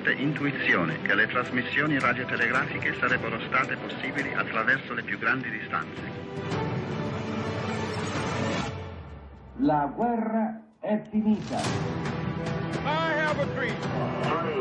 forte intuizione che le trasmissioni radiotelegrafiche sarebbero state possibili attraverso le più grandi distanze. La guerra è finita. I have a dream. 3,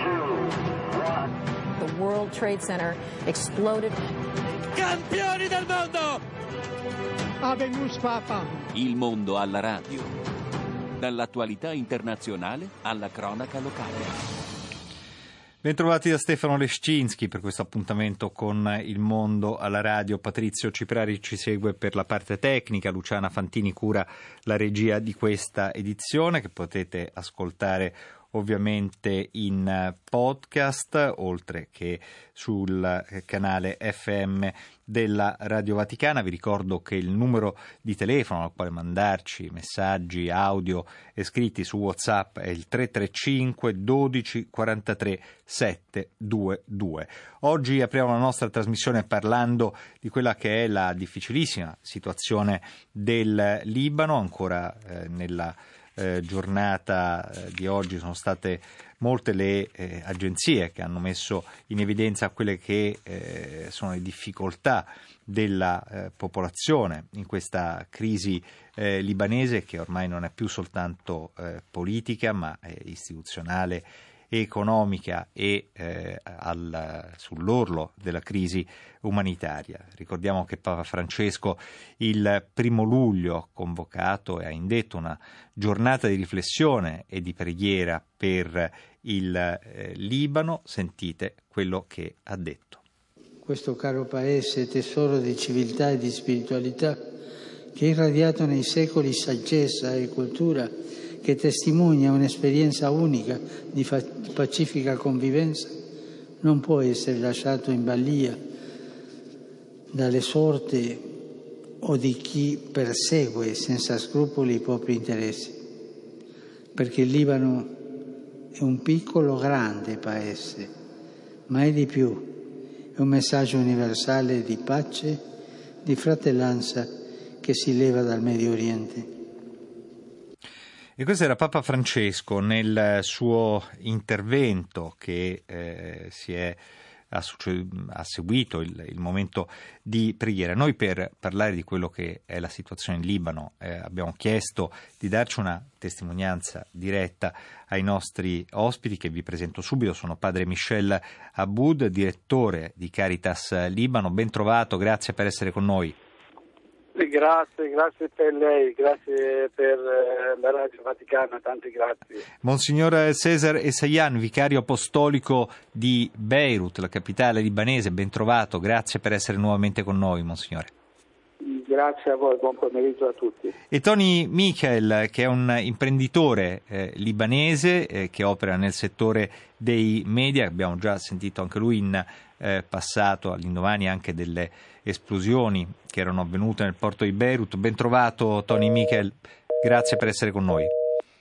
2, 1. The World Trade Center exploded. Campioni del mondo! Habemus Papa. Il mondo alla radio. Dall'attualità internazionale alla cronaca locale. Bentrovati da Stefano Leszczynski per questo appuntamento con Il Mondo alla radio. Patrizio Ciprari ci segue per la parte tecnica, Luciana Fantini cura la regia di questa edizione che potete ascoltare ovviamente in podcast, oltre che sul canale FM della Radio Vaticana. Vi ricordo che il numero di telefono al quale mandarci messaggi audio e scritti su WhatsApp è il 335 12 43 722. Oggi apriamo la nostra trasmissione parlando di quella che è la difficilissima situazione del Libano. Ancora nella giornata di oggi sono state molte le agenzie che hanno messo in evidenza quelle che sono le difficoltà della popolazione in questa crisi libanese, che ormai non è più soltanto politica ma è istituzionale, economica e sull'orlo della crisi umanitaria. Ricordiamo che Papa Francesco il 1 luglio ha convocato e ha indetto una giornata di riflessione e di preghiera per il Libano. Sentite quello che ha detto. Questo caro paese, tesoro di civiltà e di spiritualità, che ha irradiato nei secoli saggezza e cultura, che testimonia un'esperienza unica di pacifica convivenza, non può essere lasciato in balia dalle sorti o di chi persegue senza scrupoli i propri interessi, perché il Libano è un piccolo grande paese, ma è di più, è un messaggio universale di pace, di fratellanza che si leva dal Medio Oriente. E questo era Papa Francesco nel suo intervento che ha seguito il momento di preghiera. Noi, per parlare di quello che è la situazione in Libano, abbiamo chiesto di darci una testimonianza diretta ai nostri ospiti, che vi presento subito. Sono padre Michel Aboud, direttore di Caritas Libano. Ben trovato, grazie per essere con noi. Grazie per lei, grazie per la Radio Vaticana, tante grazie. Monsignor Cesar Essayane, vicario apostolico di Beirut, la capitale libanese, ben trovato, grazie per essere nuovamente con noi, Monsignore. Grazie a voi, buon pomeriggio a tutti. E Tony Michael, che è un imprenditore libanese che opera nel settore dei media, abbiamo già sentito anche lui in passato, all'indomani anche delle esplosioni che erano avvenute nel porto di Beirut. Ben trovato Tony Michael, grazie per essere con noi.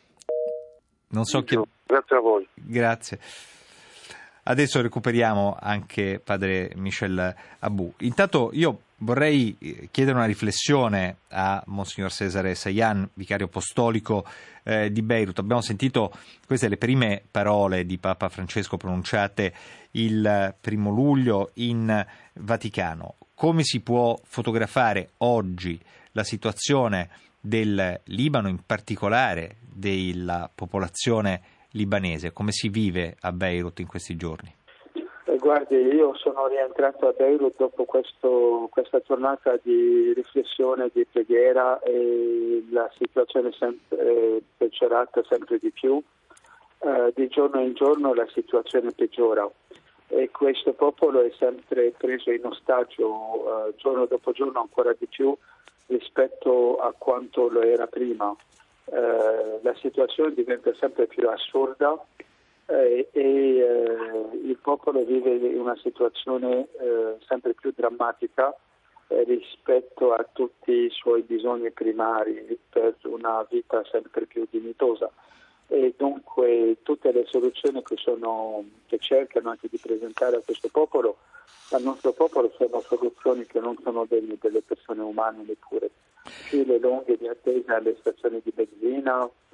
Grazie a voi. Grazie. Adesso recuperiamo anche padre Michel Aboud. Intanto io vorrei chiedere una riflessione a Monsignor Cesare Essayane, vicario apostolico di Beirut. Abbiamo sentito queste le prime parole di Papa Francesco pronunciate il 1 luglio in Vaticano. Come si può fotografare oggi la situazione del Libano, in particolare della popolazione libanese? Come si vive a Beirut in questi giorni? Guardi, io sono rientrato a Beirut dopo questa giornata di riflessione, di preghiera, e la situazione è sempre peggiorata sempre di più. Di giorno in giorno la situazione peggiora e questo popolo è sempre preso in ostaggio giorno dopo giorno ancora di più rispetto a quanto lo era prima. La situazione diventa sempre più assurda e il popolo vive in una situazione sempre più drammatica rispetto a tutti i suoi bisogni primari per una vita sempre più dignitosa. E dunque tutte le soluzioni che cercano anche di presentare a questo popolo, al nostro popolo, sono soluzioni che non sono degne delle persone umane neppure. File lunghe di attesa alle stazioni di benzina,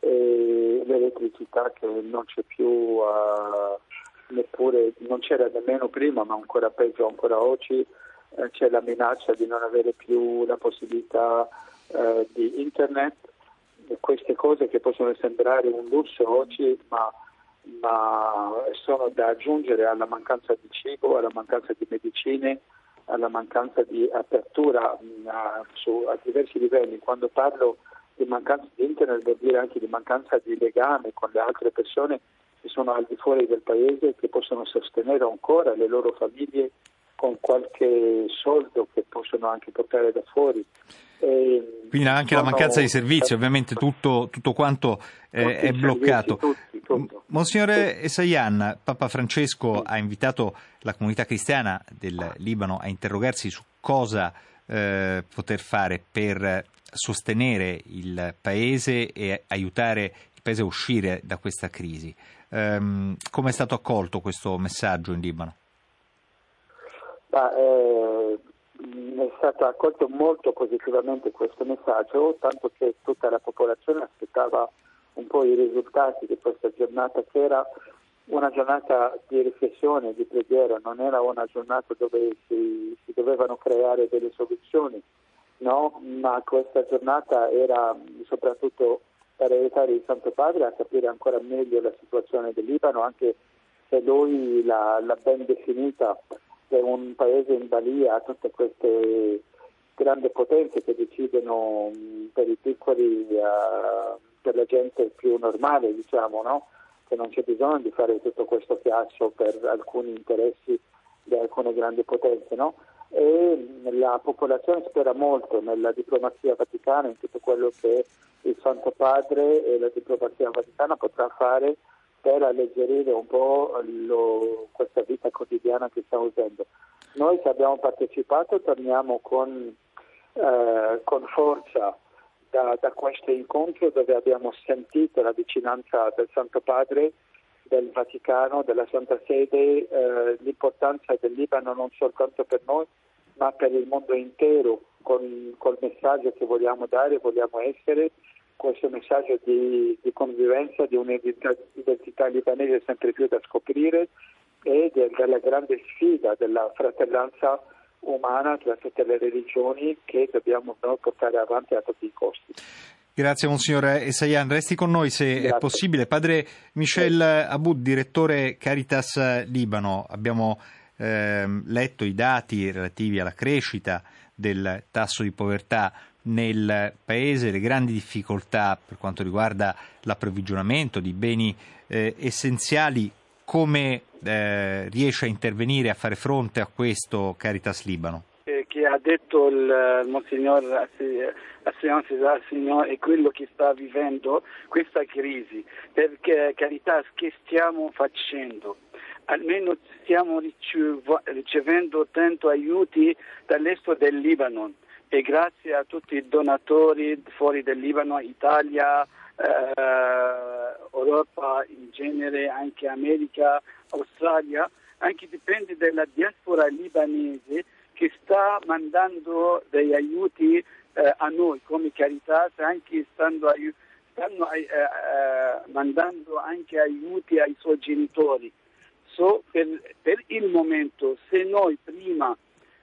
e l'elettricità che non c'è più neppure, non c'era nemmeno prima, ma ancora peggio ancora oggi. C'è la minaccia di non avere più la possibilità di internet. Queste cose che possono sembrare un lusso oggi, ma sono da aggiungere alla mancanza di cibo, alla mancanza di medicine, alla mancanza di apertura a diversi livelli. Quando parlo di mancanza di internet vuol dire anche di mancanza di legame con le altre persone che sono al di fuori del paese, che possono sostenere ancora le loro famiglie con qualche soldo che possono anche portare da fuori. Quindi anche la mancanza di servizi, ovviamente tutto quanto è bloccato. Tutto. Monsignore Essayàn, Papa Francesco ha invitato la comunità cristiana del Libano a interrogarsi su cosa poter fare per sostenere il paese e aiutare il paese a uscire da questa crisi. Come è stato accolto questo messaggio in Libano? È stato accolto molto positivamente questo messaggio, tanto che tutta la popolazione aspettava un po' i risultati di questa giornata, che era una giornata di riflessione, di preghiera, non era una giornata dove si dovevano creare delle soluzioni, no? Ma questa giornata era soprattutto per aiutare il Santo Padre a capire ancora meglio la situazione del Libano, anche se lui l'ha ben definita. È un paese in balia a tutte queste grandi potenze che decidono per i piccoli, per la gente più normale, diciamo, no? Che non c'è bisogno di fare tutto questo chiasso per alcuni interessi di alcune grandi potenze, no? E la popolazione spera molto nella diplomazia vaticana, in tutto quello che il Santo Padre e la diplomazia vaticana potrà fare per alleggerire un po' questa vita quotidiana che stiamo vivendo. Noi che abbiamo partecipato torniamo con forza da questo incontro, dove abbiamo sentito la vicinanza del Santo Padre, del Vaticano, della Santa Sede, l'importanza del Libano non soltanto per noi, ma per il mondo intero, col messaggio che vogliamo dare, vogliamo essere questo messaggio di convivenza, di un'identità libanese sempre più da scoprire e della grande sfida della fratellanza umana tra tutte le religioni che dobbiamo noi portare avanti a tutti i costi. Grazie Monsignore Essayàn, resti con noi se Grazie. È possibile. Padre Michel Aboud, direttore Caritas Libano, abbiamo letto i dati relativi alla crescita del tasso di povertà nel paese, le grandi difficoltà per quanto riguarda l'approvvigionamento di beni essenziali. Come riesce a intervenire, a fare fronte a questo Caritas Libano? Che ha detto il Monsignor Essayàn è quello che sta vivendo questa crisi, perché Caritas che stiamo facendo? Almeno stiamo ricevendo tanto aiuti dall'est del Libano e grazie a tutti i donatori fuori del Libano, Italia, Europa in genere, anche America, Australia, anche dipende dalla diaspora libanese che sta mandando degli aiuti a noi come Caritas, anche stanno mandando anche aiuti ai suoi genitori. Per il momento, se noi prima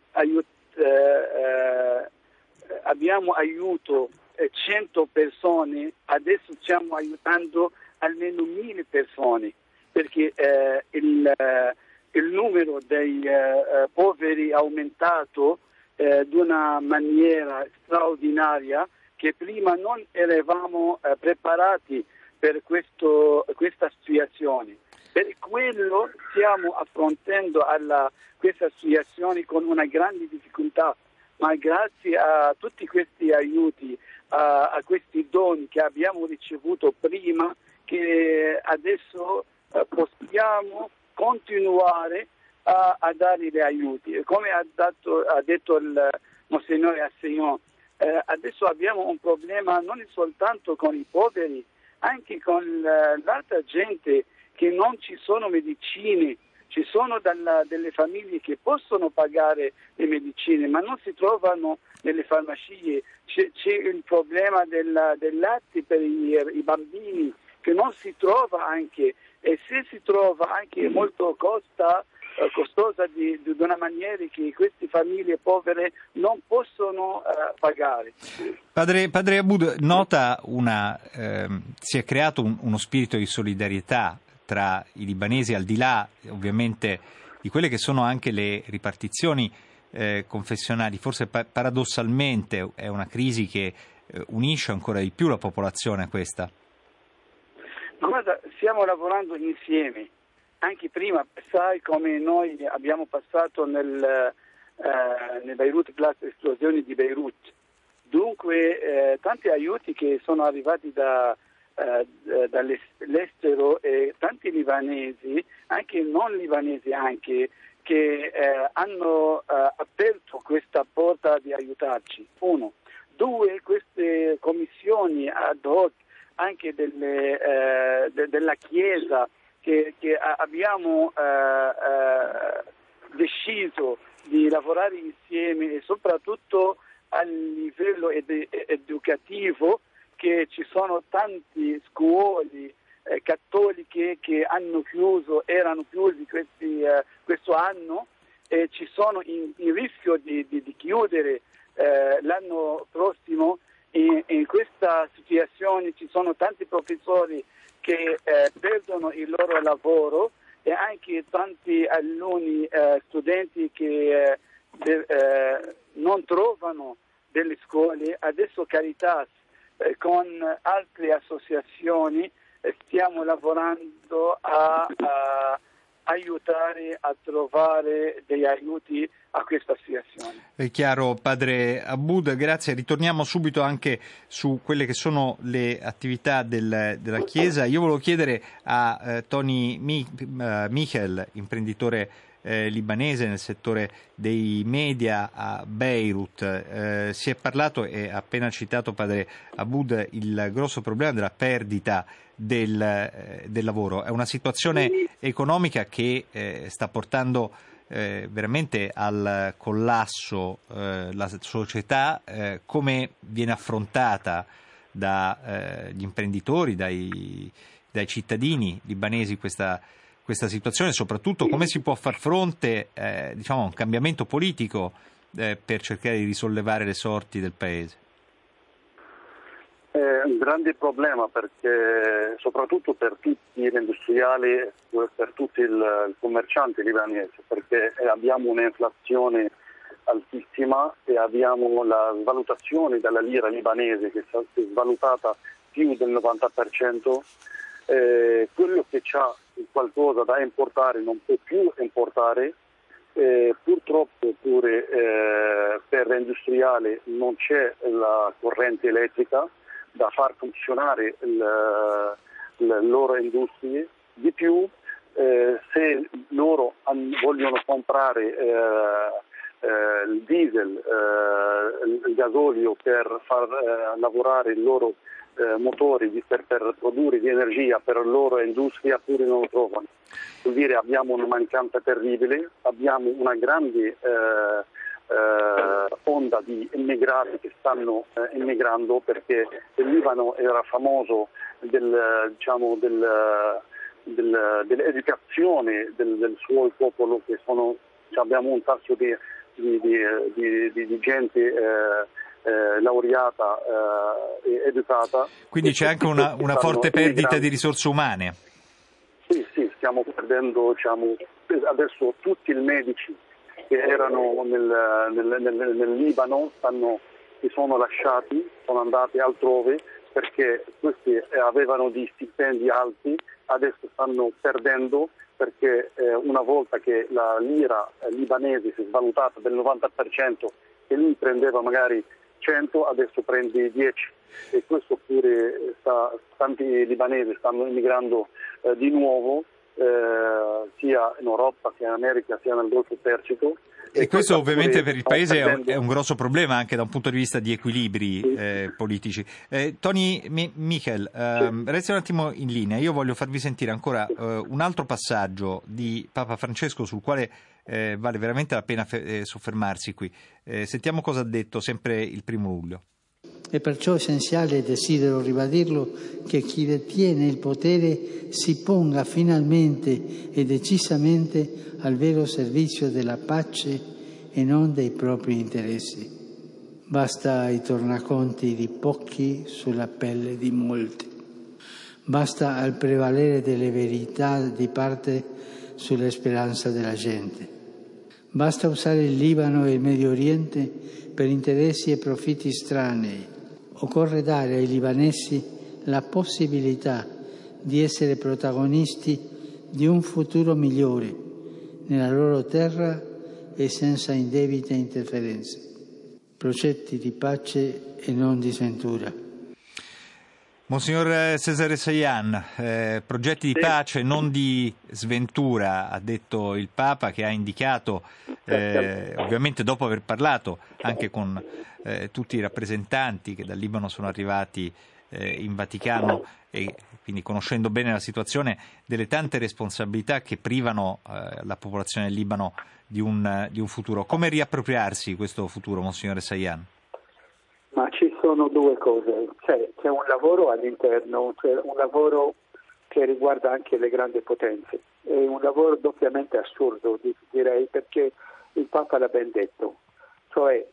abbiamo aiuto 100 persone, adesso stiamo aiutando almeno 1000 persone, perché il numero dei poveri è aumentato di una maniera straordinaria che prima non eravamo preparati per questa situazione. Per quello stiamo affrontando questa situazione con una grande difficoltà, ma grazie a tutti questi aiuti, a questi doni che abbiamo ricevuto prima, che adesso possiamo continuare a dare gli aiuti. Come ha detto il Monsignore Essayàn, adesso abbiamo un problema non soltanto con i poveri, anche con l'altra gente che non ci sono medicine, Ci sono delle famiglie che possono pagare le medicine, ma non si trovano nelle farmacie. C'è il problema del latte per i bambini che non si trova anche, e se si trova anche molto costosa di una maniera che queste famiglie povere non possono pagare. Padre Aboud, nota si è creato uno spirito di solidarietà tra i libanesi, al di là ovviamente di quelle che sono anche le ripartizioni confessionali. Forse paradossalmente è una crisi che unisce ancora di più la popolazione, questa. Guarda, stiamo lavorando insieme. Anche prima, sai come noi abbiamo passato nel Beirut Cluster, esplosioni di Beirut. Dunque tanti aiuti che sono arrivati dall'estero e tanti libanesi, anche non libanesi anche, che hanno aperto questa porta di aiutarci. 1. 2. Queste commissioni ad hoc anche della Chiesa che abbiamo deciso di lavorare insieme, e soprattutto a livello educativo, che ci sono tante scuole cattoliche che erano chiusi questo anno, e ci sono in rischio di chiudere l'anno prossimo. In questa situazione ci sono tanti professori che perdono il loro lavoro, e anche tanti alunni, studenti che non trovano delle scuole. Adesso Caritas con altre associazioni stiamo lavorando a aiutare a trovare degli aiuti a questa situazione. È chiaro, Padre Aboud, grazie. Ritorniamo subito anche su quelle che sono le attività della Chiesa. Io volevo chiedere a Tony Michel, imprenditore libanese nel settore dei media a Beirut. Si è parlato, e ha appena citato Padre Aboud, il grosso problema della perdita del lavoro. È una situazione economica che sta portando veramente al collasso la società. Come viene affrontata dagli imprenditori, dai cittadini libanesi questa situazione, e soprattutto come si può far fronte a un cambiamento politico per cercare di risollevare le sorti del paese? È un grande problema, perché soprattutto per tutti gli industriali, per tutti i commercianti libanesi, perché abbiamo un'inflazione altissima e abbiamo la svalutazione della lira libanese che si è svalutata più del 90%. Quello che ha qualcosa da importare non può più importare. Purtroppo pure per l'industriale non c'è la corrente elettrica da far funzionare le loro industrie. Di più, se loro vogliono comprare il diesel, il gasolio per far lavorare i loro motori per produrre di energia per la loro industria, pure non lo trovano. Vuol dire abbiamo una mancanza terribile, abbiamo una grande onda di immigrati che stanno immigrando, perché il Libano era famoso dell'educazione del suo popolo, che abbiamo un tasso di gente laureata e educata. Quindi c'è anche una forte perdita di risorse umane. Sì, stiamo perdendo adesso tutti i medici che erano nel Libano si sono lasciati, sono andati altrove, perché questi avevano dei stipendi alti, adesso stanno perdendo, perché una volta che la lira libanese si è svalutata del 90%, e lui prendeva magari 100, adesso prende 10, e questo pure tanti libanesi stanno immigrando di nuovo, sia in Europa, sia in America, sia nel Golfo Persico. E questo ovviamente per il Paese è un grosso problema anche da un punto di vista di equilibri politici. Tony Michel, resti un attimo in linea. Io voglio farvi sentire ancora un altro passaggio di Papa Francesco sul quale vale veramente la pena soffermarsi qui. Sentiamo cosa ha detto sempre il 1 luglio. È perciò essenziale, e desidero ribadirlo, che chi detiene il potere si ponga finalmente e decisamente al vero servizio della pace e non dei propri interessi. Basta i tornaconti di pochi sulla pelle di molti. Basta al prevalere delle verità di parte sulla speranza della gente. Basta usare il Libano e il Medio Oriente per interessi e profitti estranei. Occorre dare ai libanesi la possibilità di essere protagonisti di un futuro migliore nella loro terra e senza indebite interferenze. Progetti di pace e non di sventura. Monsignor Cesare Sajan, progetti di pace, non di sventura, ha detto il Papa, che ha indicato, ovviamente dopo aver parlato anche con tutti i rappresentanti che dal Libano sono arrivati in Vaticano e quindi conoscendo bene la situazione, delle tante responsabilità che privano la popolazione del Libano di un futuro. Come riappropriarsi questo futuro, Monsignore Sajan? Ma ci sono due cose, c'è un lavoro all'interno, c'è un lavoro che riguarda anche le grandi potenze, è un lavoro doppiamente assurdo, direi, perché il Papa l'ha ben detto, cioè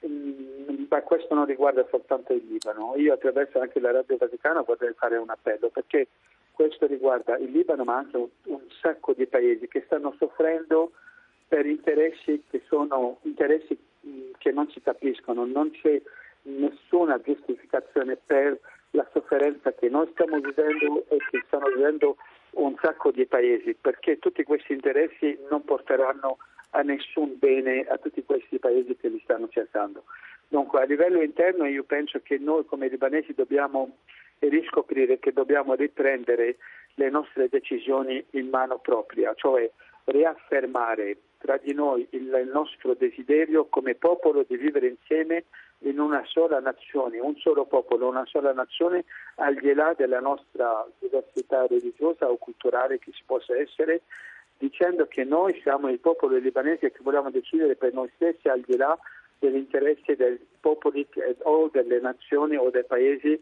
ma questo non riguarda soltanto il Libano. Io attraverso anche la Radio Vaticana vorrei fare un appello, perché questo riguarda il Libano ma anche un sacco di paesi che stanno soffrendo per interessi che sono interessi che non si capiscono, non c'è nessuna giustificazione per la sofferenza che noi stiamo vivendo e che stanno vivendo un sacco di paesi, perché tutti questi interessi non porteranno a nessun bene a tutti questi paesi che li stanno cercando. Dunque a livello interno io penso che noi come libanesi dobbiamo riscoprire che dobbiamo riprendere le nostre decisioni in mano propria, cioè riaffermare tra di noi il nostro desiderio come popolo di vivere insieme in una sola nazione, un solo popolo, una sola nazione, al di là della nostra diversità religiosa o culturale che ci possa essere, dicendo che noi siamo il popolo libanese che vogliamo decidere per noi stessi al di là degli interessi dei popoli o delle nazioni o dei paesi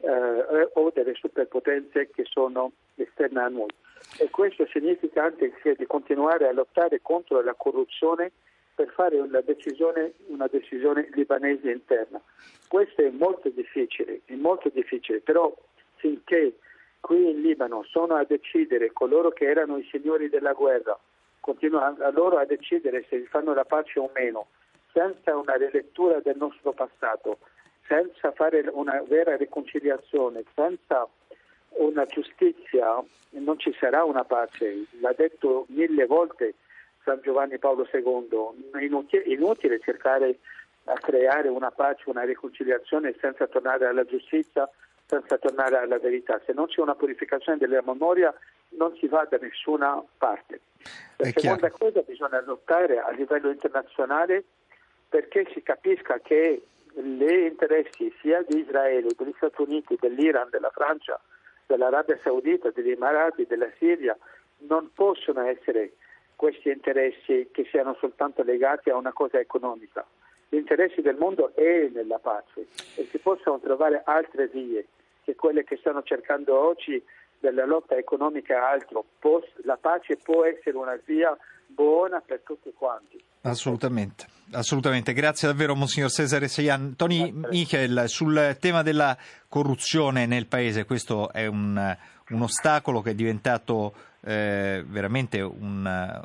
o delle superpotenze che sono esterne a noi. E questo significa anche di continuare a lottare contro la corruzione per fare una decisione libanese interna. Questo è molto difficile, però finché qui in Libano sono a decidere coloro che erano i signori della guerra, continuano loro a decidere se fanno la pace o meno, senza una rilettura del nostro passato, senza fare una vera riconciliazione, senza una giustizia, non ci sarà una pace. L'ha detto 1000 volte San Giovanni Paolo II, inutile cercare a creare una pace, una riconciliazione senza tornare alla giustizia, senza tornare alla verità. Se non c'è una purificazione della memoria non si va da nessuna parte. La seconda cosa, bisogna lottare a livello internazionale perché si capisca che gli interessi sia di Israele, degli Stati Uniti, dell'Iran, della Francia, dell'Arabia Saudita, degli Emirati, della Siria non possono essere questi interessi che siano soltanto legati a una cosa economica. Gli interessi del mondo è nella pace e si possono trovare altre vie che quelle che stanno cercando oggi della lotta economica e altro. La pace può essere una via buona per tutti quanti. Assolutamente. Grazie davvero Monsignor Cesare Sajan. Tony Michel, sul tema della corruzione nel Paese, questo è un ostacolo che è diventato veramente un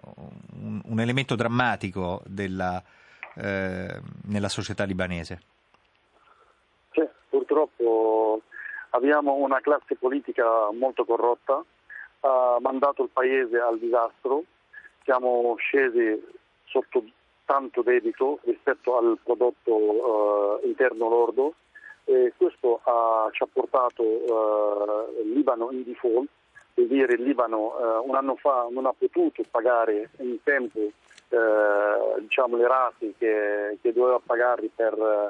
elemento drammatico nella società libanese. Purtroppo abbiamo una classe politica molto corrotta, ha mandato il Paese al disastro, siamo scesi sotto tanto debito rispetto al prodotto interno lordo e questo ci ha portato il Libano in default per dire il Libano un anno fa non ha potuto pagare in tempo le rate che doveva pagare per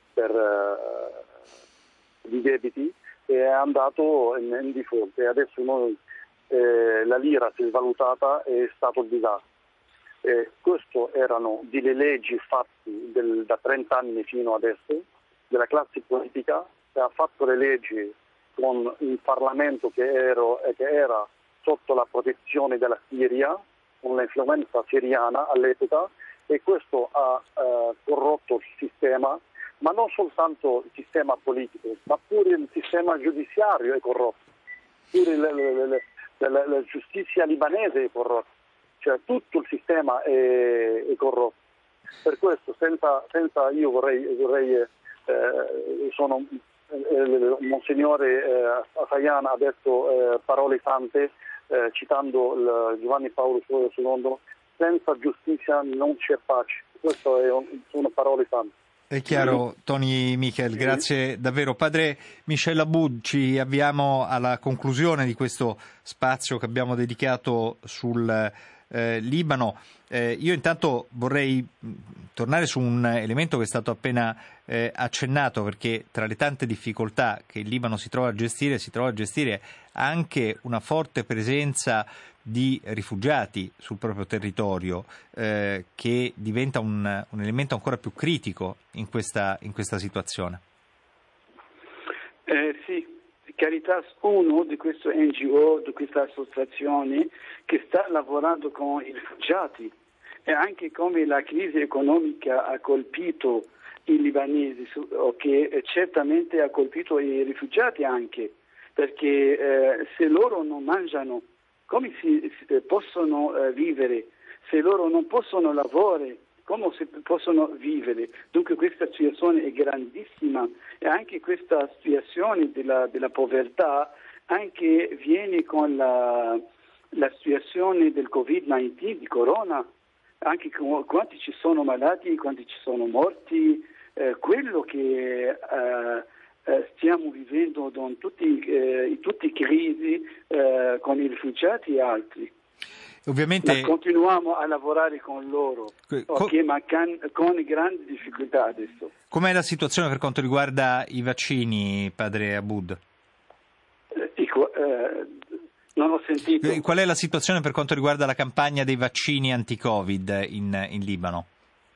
i debiti, e è andato in default, e adesso la lira si è svalutata e è stato il disastro. Questo erano delle leggi fatte da 30 anni fino adesso, della classe politica, che ha fatto le leggi con il Parlamento che era sotto la protezione della Siria, con l'influenza siriana all'epoca, e questo ha corrotto il sistema, ma non soltanto il sistema politico, ma pure il sistema giudiziario è corrotto, pure la giustizia libanese è corrotta, cioè tutto il sistema è corrotto. Per questo senza io vorrei Monsignore Sajan ha detto parole sante, citando Giovanni Paolo II, senza giustizia non c'è pace. Queste sono parole sante. È chiaro, Tony Michel, grazie davvero. Padre Michel Aboud, ci avviamo alla conclusione di questo spazio che abbiamo dedicato sul Libano. Io intanto vorrei tornare su un elemento che è stato appena accennato, perché tra le tante difficoltà che il Libano si trova a gestire anche una forte presenza di rifugiati sul proprio territorio, che diventa un elemento ancora più critico in questa situazione. Sì, Caritas, uno di queste NGO, di queste associazioni che sta lavorando con i rifugiati, e anche come la crisi economica ha colpito i libanesi, che certamente ha colpito i rifugiati anche, perché se loro non mangiano, come si possono vivere? Se loro non possono lavorare, come si possono vivere? Dunque questa situazione è grandissima, e anche questa situazione della povertà anche viene con la situazione del Covid-19, di Corona, anche quanti ci sono malati, quanti ci sono morti, quello che stiamo vivendo in tutte i crisi con i rifugiati e altri. Ovviamente ma continuiamo a lavorare con loro, ma con grandi difficoltà adesso. Com'è la situazione per quanto riguarda i vaccini, padre Aboud? Non ho sentito. Qual è la situazione per quanto riguarda la campagna dei vaccini anti-Covid in Libano?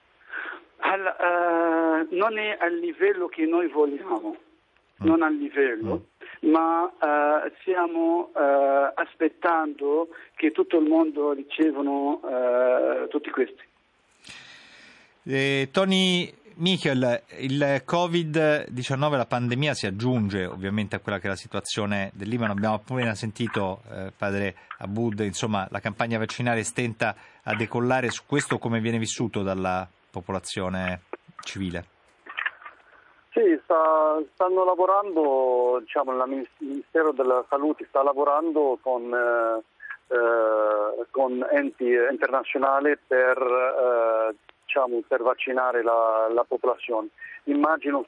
Non è al livello che noi vogliamo, non al livello, ma stiamo aspettando che tutto il mondo ricevono tutti questi. Tony Michel, il Covid-19, la pandemia, si aggiunge ovviamente a quella che è la situazione del Libano. Abbiamo appena sentito, padre Aboud, insomma, la campagna vaccinale stenta a decollare. Su questo come viene vissuto dalla popolazione civile? Sì, stanno lavorando, il Ministero della Salute sta lavorando con enti internazionali per vaccinare la popolazione. Immagino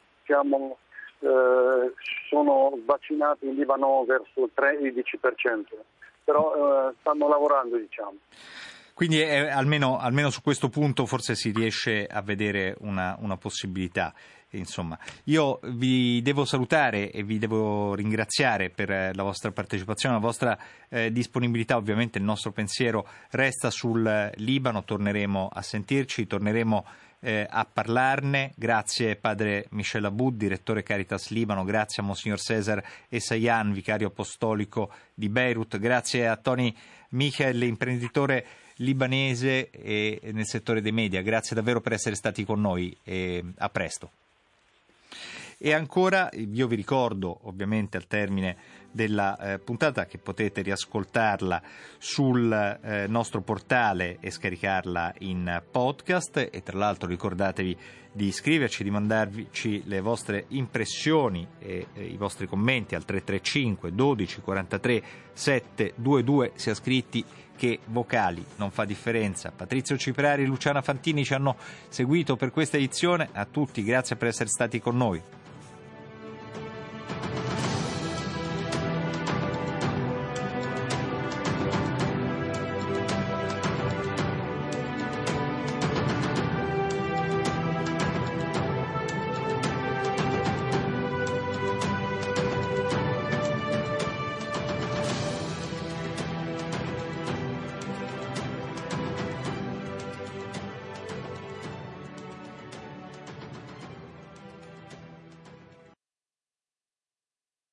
sono vaccinati in Libano verso il 13%, però stanno lavorando, diciamo. Quindi almeno su questo punto forse si riesce a vedere una possibilità. Insomma, io vi devo salutare e vi devo ringraziare per la vostra partecipazione, la vostra disponibilità. Ovviamente il nostro pensiero resta sul Libano, torneremo a sentirci, torneremo a parlarne. Grazie padre Michel Aboud, direttore Caritas Libano, grazie a Monsignor Cesar Essayan, vicario apostolico di Beirut, grazie a Tony Michel, imprenditore libanese e nel settore dei media. Grazie davvero per essere stati con noi e a presto. E ancora io vi ricordo ovviamente al termine della puntata che potete riascoltarla sul nostro portale e scaricarla in podcast, e tra l'altro ricordatevi di iscriverci, di mandarci le vostre impressioni e i vostri commenti al 335 12 43 722, sia scritti che vocali, non fa differenza. Patrizio Ciprari e Luciana Fantini ci hanno seguito per questa edizione. A tutti grazie per essere stati con noi.